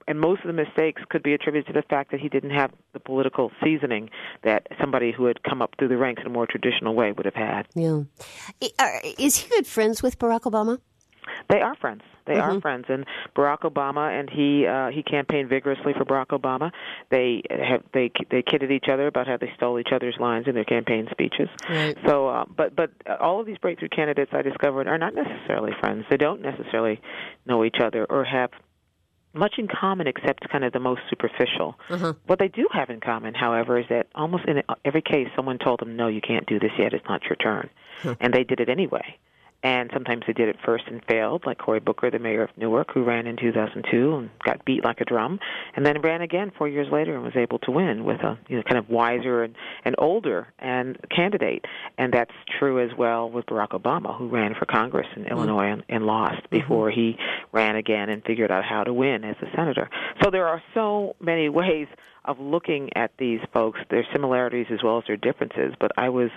and most of the mistakes could be attributed to the fact that he didn't have the political seasoning that somebody who had come up through the ranks in a more traditional way would have had.
Yeah. Is he good friends with Barack Obama?
They are friends. They
mm-hmm.
are friends, and Barack Obama and he uh, he campaigned vigorously for Barack Obama. They have they they kidded each other about how they stole each other's lines in their campaign speeches.
Right.
So, uh, but but all of these breakthrough candidates I discovered are not necessarily friends. They don't necessarily know each other or have much in common except kind of the most superficial.
Uh-huh.
What they do have in common, however, is that almost in every case, someone told them, "No, you can't do this yet. It's not your turn," huh. and they did it anyway. And sometimes they did it first and failed, like Cory Booker, the mayor of Newark, who ran in two thousand two and got beat like a drum, and then ran again four years later and was able to win with a you know kind of wiser and, and older and candidate. And that's true as well with Barack Obama, who ran for Congress in mm-hmm. Illinois and, and lost before mm-hmm. he ran again and figured out how to win as a senator. So there are so many ways of looking at these folks, their similarities as well as their differences. But I was,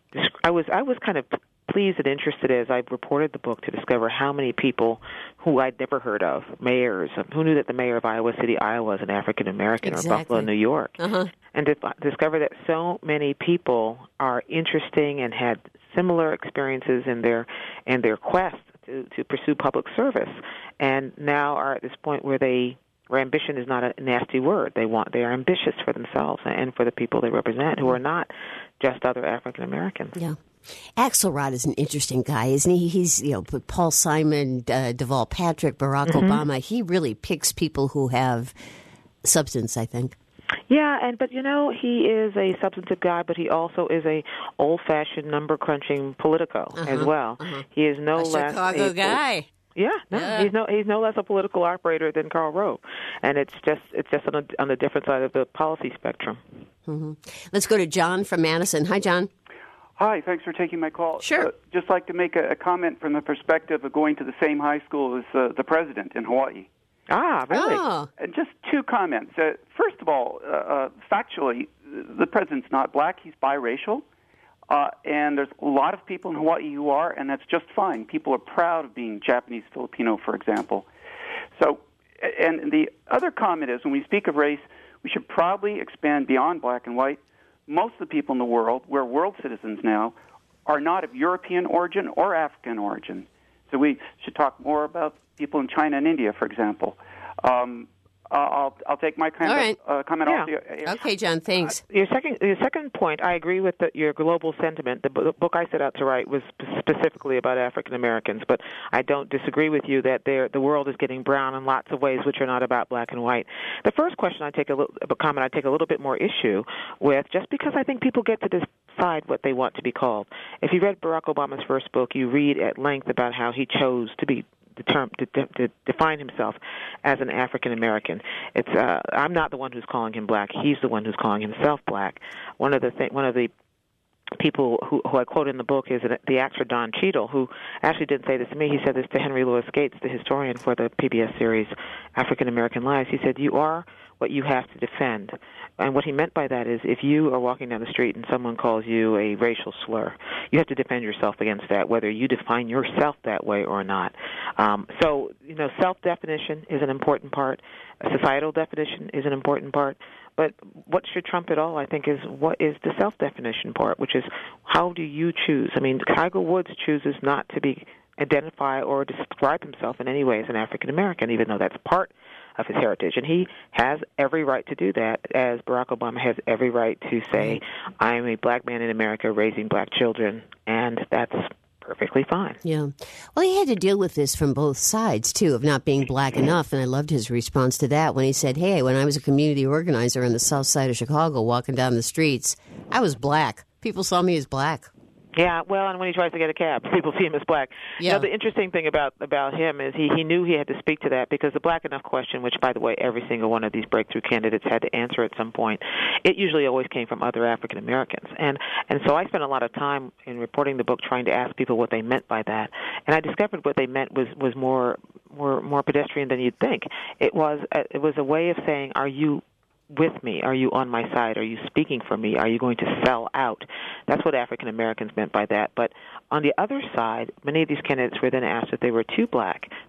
I was, I was kind of pleased and interested as I reported the book to discover how many people who I'd never heard of, mayors, who knew that the mayor of Iowa City, Iowa was an African-American, exactly. or Buffalo, New York,
uh-huh.
and to discover that so many people are interesting and had similar experiences in their in their quest to, to pursue public service, and now are at this point where they where ambition is not a nasty word. They want they are ambitious for themselves and for the people they represent, who are not just other African Americans.
Yeah. Axelrod is an interesting guy, isn't he? He's, you know, Paul Simon, uh, Deval Patrick, Barack mm-hmm. Obama. He really picks people who have substance, I think.
Yeah, and but you know, he is a substantive guy, but he also is a old-fashioned number-crunching politico uh-huh, as well. Uh-huh. He is no
a
less
Chicago
a,
guy.
Yeah, no, yeah. he's no he's no less a political operator than Karl Rove, and it's just it's just on a, on the different side of the policy spectrum.
Mm-hmm. Let's go to John from Madison. Hi, John.
Hi, thanks for taking my call.
Sure.
Uh, just like to make a, a comment from the perspective of going to the same high school as uh, the president in Hawaii.
Ah, really?
Oh.
And just two comments. Uh, first of all, uh, uh, factually, the president's not black. He's biracial. Uh, and there's a lot of people in Hawaii who are, and that's just fine. People are proud of being Japanese Filipino, for example. So, and the other comment is, when we speak of race, we should probably expand beyond black and white. Most of the people in the world, we're world citizens now, are not of European origin or African origin. So we should talk more about people in China and India, for example. Um, I'll I'll take my kind
right.
of uh, comment
yeah.
off the.
Okay, John. Thanks.
Uh, your second your second point, I agree with the, your global sentiment. The, b- the book I set out to write was specifically about African Americans, but I don't disagree with you that the world is getting brown in lots of ways which are not about black and white. The first question I take a little a comment I take a little bit more issue with, just because I think people get to decide what they want to be called. If you read Barack Obama's first book, you read at length about how he chose to be. The term to, to, to define himself as an African American. It's uh, I'm not the one who's calling him black. He's the one who's calling himself black. One of the th- one of the people who, who I quote in the book is the actor Don Cheadle, who actually didn't say this to me. He said this to Henry Louis Gates, the historian for the P B S series African American Lives. He said, "You are what you have to defend." And what he meant by that is, if you are walking down the street and someone calls you a racial slur, you have to defend yourself against that, whether you define yourself that way or not. Um, so, you know, self-definition is an important part. A societal definition is an important part. But what should trump it all, I think, is what is the self-definition part, which is how do you choose? I mean, Tiger Woods chooses not to be identify or describe himself in any way as an African American, even though that's part of his heritage. And he has every right to do that, as Barack Obama has every right to say, I am a black man in America raising black children, and that's perfectly fine.
Yeah. Well, he had to deal with this from both sides, too, of not being black enough, and I loved his response to that when he said, hey, when I was a community organizer on the south side of Chicago walking down the streets, I was black. People saw me as black.
Yeah, well, and when he tries to get a cab, people see him as black.
Yeah.
You know, the interesting thing about, about him is he, he knew he had to speak to that, because the black enough question, which, by the way, every single one of these breakthrough candidates had to answer at some point, it usually always came from other African Americans. And and so I spent a lot of time in reporting the book trying to ask people what they meant by that. And I discovered what they meant was, was more, more more pedestrian than you'd think. It was a, it was a way of saying, are you with me? Are you on my side? Are you speaking for me? Are you going to sell out? That's what African Americans meant by that. But on the other side, many of these candidates were then asked if they were too black,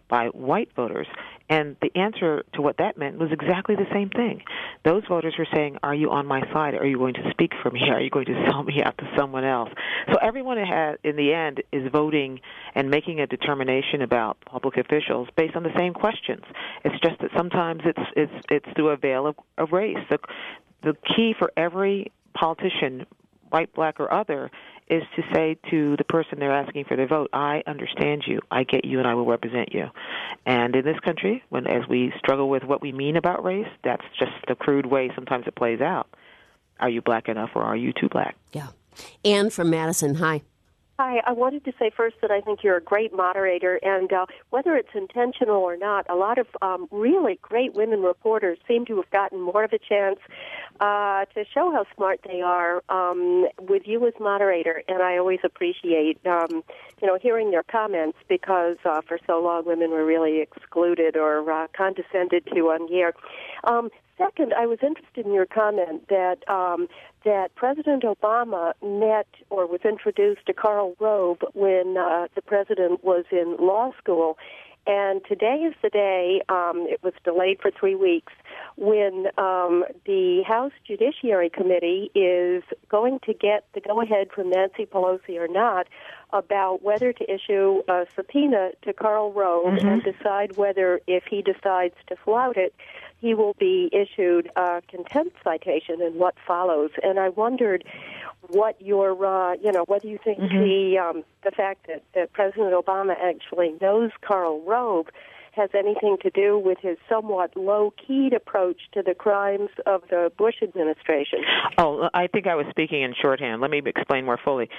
by white voters. And the answer to what that meant was exactly the same thing. Those voters were saying, are you on my side? Are you going to speak for me? Are you going to sell me out to someone else? So everyone has, in the end, is voting and making a determination about public officials based on the same questions. It's just that sometimes it's it's it's through a veil of, of race. The, the key for every politician, white, black, or other, is to say to the person they're asking for their vote, I understand you, I get you, and I will represent you. And in this country, when as we struggle with what we mean about race, that's just the crude way sometimes it plays out. Are you black enough, or are you too black?
Yeah. Ann from Madison, hi.
Hi, I wanted to say first that I think you're a great moderator, and uh, whether it's intentional or not, a lot of um, really great women reporters seem to have gotten more of a chance uh, to show how smart they are um, with you as moderator, and I always appreciate, um, you know, hearing their comments because uh, for so long women were really excluded or uh, condescended to on air. Um, Second, I was interested in your comment that um, that President Obama met or was introduced to Karl Rove when uh, the president was in law school. And today is the day, um, it was delayed for three weeks, when um, the House Judiciary Committee is going to get the go-ahead from Nancy Pelosi or not about whether to issue a subpoena to Karl Rove mm-hmm. and decide whether, if he decides to flout it, he will be issued a contempt citation and what follows. And I wondered what your, uh, you know, whether you think mm-hmm. the um, the fact that, that President Obama actually knows Karl Rove has anything to do with his somewhat low-keyed approach to the crimes of the Bush administration.
Oh, I think I was speaking in shorthand. Let me explain more fully.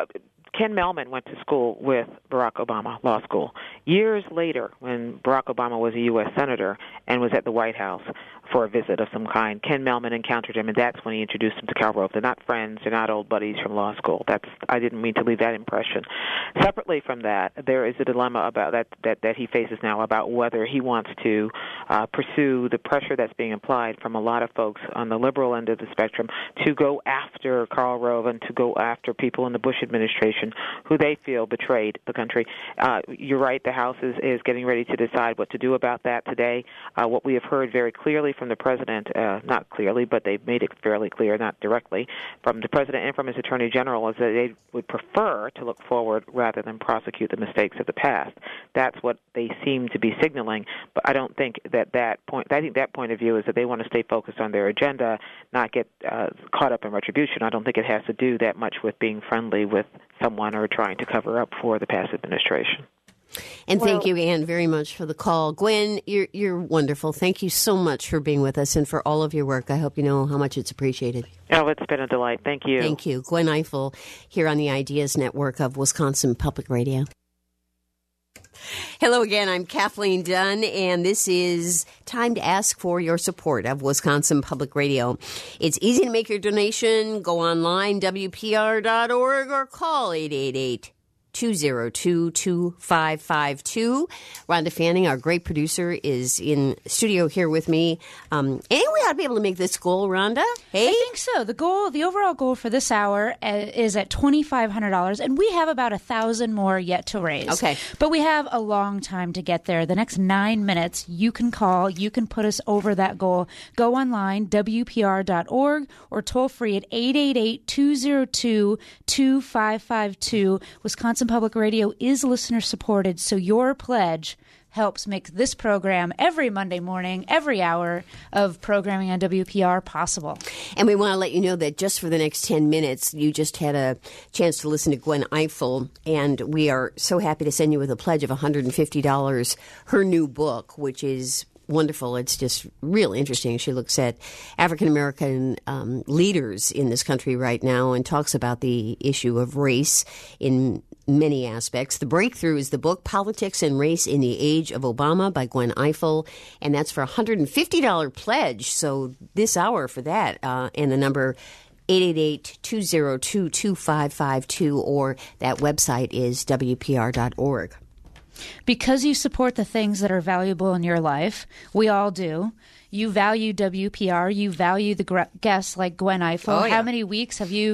Ken Mehlman went to school with Barack Obama, law school. Years later, when Barack Obama was a U S Senator and was at the White House for a visit of some kind, Ken Mehlman encountered him, and that's when he introduced him to Karl Rove. They're not friends. They're not old buddies from law school. That's I didn't mean to leave that impression. Separately from that, there is a dilemma about that that, that he faces now about whether he wants to uh, pursue the pressure that's being applied from a lot of folks on the liberal end of the spectrum to go after Karl Rove and to go after people in the Bush administration who they feel betrayed the country. Uh, you're right, the House is, is getting ready to decide what to do about that today. Uh, what we have heard very clearly from the President, uh, not clearly, but they've made it fairly clear, not directly, from the President and from his Attorney General, is that they would prefer to look forward rather than prosecute the mistakes of the past. That's what they seem to be signaling, but I don't think that that point, I think that point of view is that they want to stay focused on their agenda, not get uh, caught up in retribution. I don't think it has to do that much with being friendly with someone or trying to cover up for the past administration.
And thank well, you, Ann, very much for the call. Gwen, you're you're wonderful. Thank you so much for being with us and for all of your work. I hope you know how much it's appreciated.
Oh, it's been a delight. Thank you.
Thank you. Gwen Ifill here on the Ideas Network of Wisconsin Public Radio. Hello again, I'm Kathleen Dunn, and this is time to ask for your support of Wisconsin Public Radio. It's easy to make your donation. Go online, W P R dot org, or call eight eight eight, two oh two, two five five two. Rhonda Fanning, our great producer, is in studio here with me. Um, and we ought to be able to make this goal, Rhonda. Hey?
I think so. The goal, the overall goal for this hour uh, is at twenty-five hundred dollars, and we have about a thousand more yet to raise.
Okay.
But we have a long time to get there. The next nine minutes, you can call. You can put us over that goal. Go online, W P R dot org, or toll free at eight eight eight, two oh two, two five five two. Wisconsin Public Radio is listener supported, so your pledge helps make this program every Monday morning, every hour of programming on W P R possible.
And we want to let you know that just for the next ten minutes, you just had a chance to listen to Gwen Ifill, and we are so happy to send you with a pledge of one hundred fifty dollars her new book, which is wonderful. It's just really interesting. She looks at African-American um, leaders in this country right now and talks about the issue of race in many aspects. The breakthrough is the book Politics and Race in the Age of Obama by Gwen Ifill, and that's for a one hundred fifty dollars pledge. So this hour for that, uh, and the number eight eight eight, two oh two, two five five two, or that website is W P R dot org.
Because you support the things that are valuable in your life, we all do. You value W P R. You value the guests like Gwen Ifill.
Oh, yeah.
How many weeks have you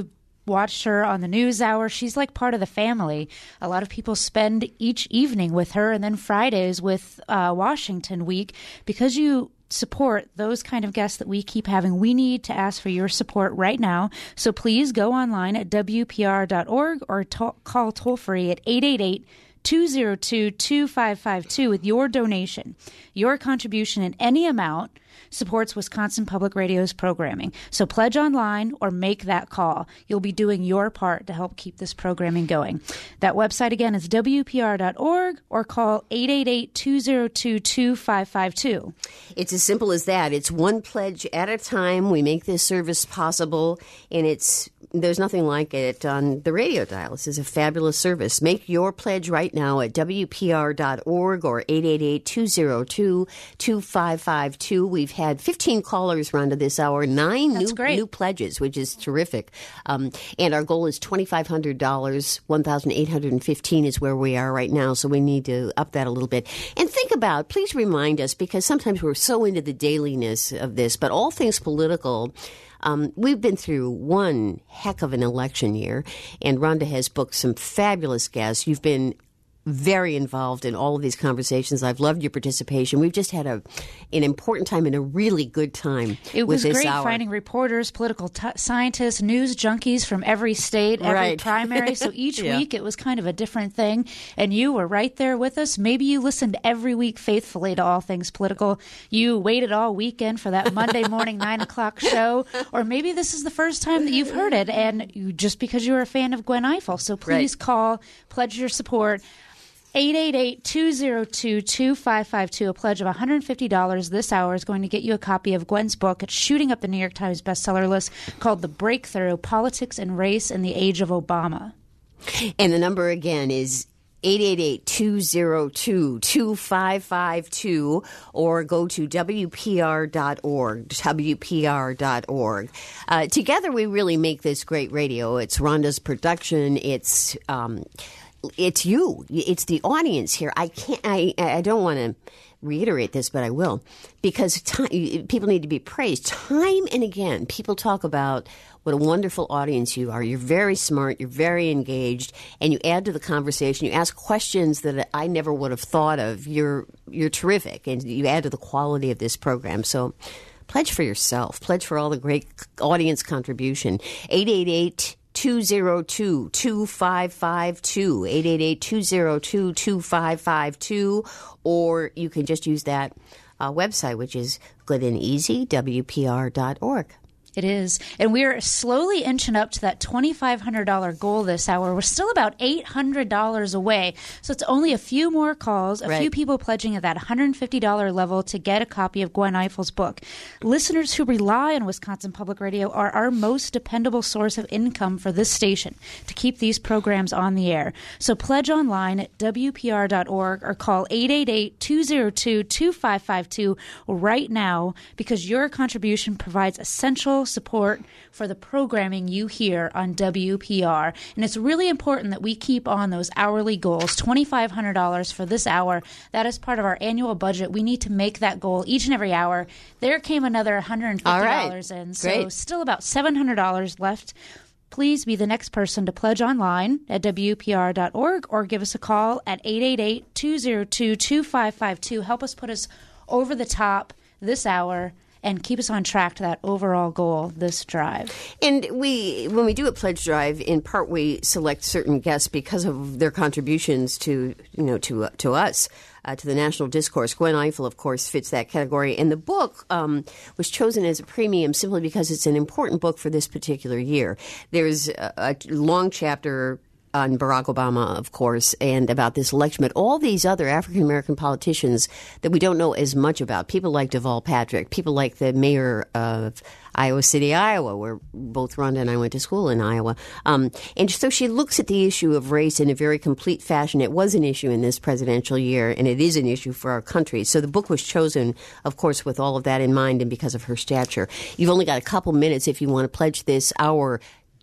watched her on the news hour. She's like part of the family. A lot of people spend each evening with her and then Fridays with uh, Washington Week. Because you support those kind of guests that we keep having, we need to ask for your support right now. So please go online at W P R dot org or to- call toll free at eight eight eight, two zero two, two five five two with your donation. Your contribution in any amount supports Wisconsin Public Radio's programming. So pledge online or make that call. You'll be doing your part to help keep this programming going. That website again is W P R dot org or call eight eight eight, two zero two, two five five two.
It's as simple as that. It's one pledge at a time. We make this service possible, and it's there's nothing like it on the radio dial. This is a fabulous service. Make your pledge right now at W P R dot org or eight eight eight, two zero two, two five five two. We've had fifteen callers, Rhonda, this hour, nine
That's
new
great.
new pledges, which is terrific. Um, and our goal is twenty-five hundred dollars. one thousand eight hundred fifteen is where we are right now, so we need to up that a little bit. And think about, please remind us, because sometimes we're so into the dailiness of this, but all things political, Um, we've been through one heck of an election year, and Rhonda has booked some fabulous guests. You've been very involved in all of these conversations. I've loved your participation. We've just had a an important time and a really good time
It
with
was
this
great
hour.
finding reporters, political t- scientists, news junkies from every state, every
Right.
primary. So each
Yeah.
week it was kind of a different thing. And you were right there with us. Maybe you listened every week faithfully to All Things Political. You waited all weekend for that Monday morning nine o'clock show. Or maybe this is the first time that you've heard it, and you, just because you're a fan of Gwen Ifill. So please
Right.
call, pledge your support. eight eight eight, two zero two, two five five two. A pledge of one hundred fifty dollars this hour is going to get you a copy of Gwen's book. It's shooting up the New York Times bestseller list, called The Breakthrough: Politics and Race in the Age of Obama.
And the number again is eight eight eight, two zero two, two five five two, or go to W P R dot org, W P R dot org. Uh, together we really make this great radio. It's Rhonda's production. It's um, it's you. It's the audience here. I can't. I I don't want to reiterate this, but I will, because time, people need to be praised. Time and again, people talk about what a wonderful audience you are. You're very smart. You're very engaged, and you add to the conversation. You ask questions that I never would have thought of. You're you're terrific, and you add to the quality of this program. So, pledge for yourself. Pledge for all the great audience contribution. eight eight eight, two zero two, two five five two, eight eight eight, two zero two, two five five two, or you can just use that uh, website, which is good and easy, W P R dot org.
It is. And we're slowly inching up to that twenty-five hundred dollars goal this hour. We're still about eight hundred dollars away. So it's only a few more calls, a
Right.
few people pledging at that one hundred fifty dollars level to get a copy of Gwen Ifill's book. Listeners who rely on Wisconsin Public Radio are our most dependable source of income for this station to keep these programs on the air. So pledge online at W P R dot org or call eight eight eight, two zero two, two five five two right now, because your contribution provides essential support for the programming you hear on W P R. And it's really important that we keep on those hourly goals. twenty-five hundred dollars for this hour. That is part of our annual budget. We need to make that goal each and every hour. There came another one hundred fifty dollars
All right.
in. So
Great.
still about seven hundred dollars left. Please be the next person to pledge online at W P R dot org or give us a call at eight eight eight, two zero two, two five five two. Help us put us over the top this hour and keep us on track to that overall goal this drive.
And we, when we do a pledge drive, in part we select certain guests because of their contributions to, you know, to uh, to us, uh, to the national discourse. Gwen Ifill, of course, fits that category. And the book um, was chosen as a premium simply because it's an important book for this particular year. There's a, a long chapter on Barack Obama, of course, and about this election, but all these other African-American politicians that we don't know as much about, people like Deval Patrick, people like the mayor of Iowa City, Iowa, where both Rhonda and I went to school in Iowa. Um, and so she looks at the issue of race in a very complete fashion. It was an issue in this presidential year, and it is an issue for our country. So the book was chosen, of course, with all of that in mind and because of her stature. You've only got a couple minutes if you want to pledge this hour.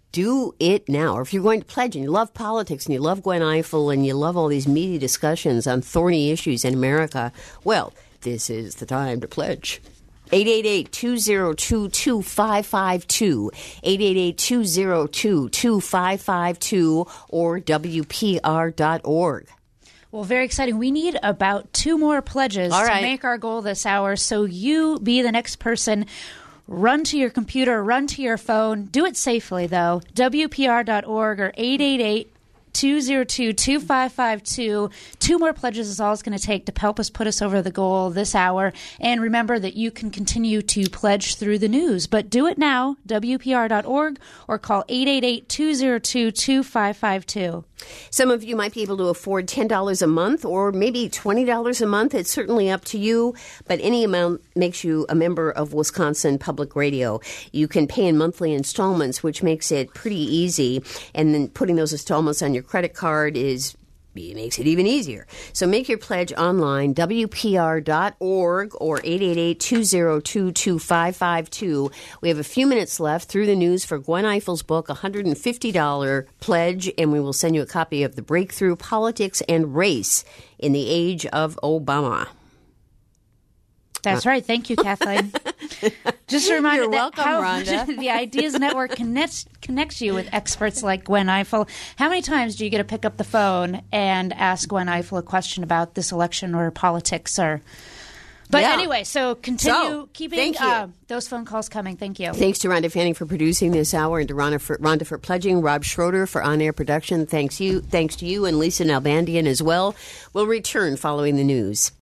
Do it now. Or if you're going to pledge and you love politics and you love Gwen Ifill and you love all these meaty discussions on thorny issues in America, well, this is the time to pledge. eight eight eight, two zero two, two five five two, eight eight eight, two zero two, two five five two, or W P R dot org.
Well, very exciting. We need about two more pledges
All right.
to make our goal this hour. So you be the next person. Run to your computer, run to your phone. Do it safely, though. W P R dot org or eight eight eight, two zero two, two five five two. Two more pledges is all it's going to take to help us put us over the goal this hour. And remember that you can continue to pledge through the news. But do it now, W P R dot org, or call eight eight eight, two zero two, two five five two.
Some of you might be able to afford ten dollars a month or maybe twenty dollars a month. It's certainly up to you, but any amount makes you a member of Wisconsin Public Radio. You can pay in monthly installments, which makes it pretty easy, and then putting those installments on your credit card is it makes it even easier. So make your pledge online, W P R dot org or eight eight eight, two zero two, two five five two. We have a few minutes left through the news for Gwen Eifel's book, one hundred fifty dollars pledge, and we will send you a copy of The Breakthrough, Politics and Race in the Age of Obama.
That's right. Thank you, Kathleen. Just a reminder
You're
that
welcome,
how
Rhonda.
the Ideas Network connects connects you with experts like Gwen Eiffel. How many times do you get to pick up the phone and ask Gwen Eiffel a question about this election or politics? Or, but
Yeah.
anyway, so continue
So,
keeping
thank you.
uh, those phone calls coming. Thank you.
Thanks to Rhonda Fanning for producing this hour, and to Rhonda for, Rhonda for pledging, Rob Schroeder for on-air production. Thanks you, thanks to you and Lisa Nalbandian as well. We'll return following the news.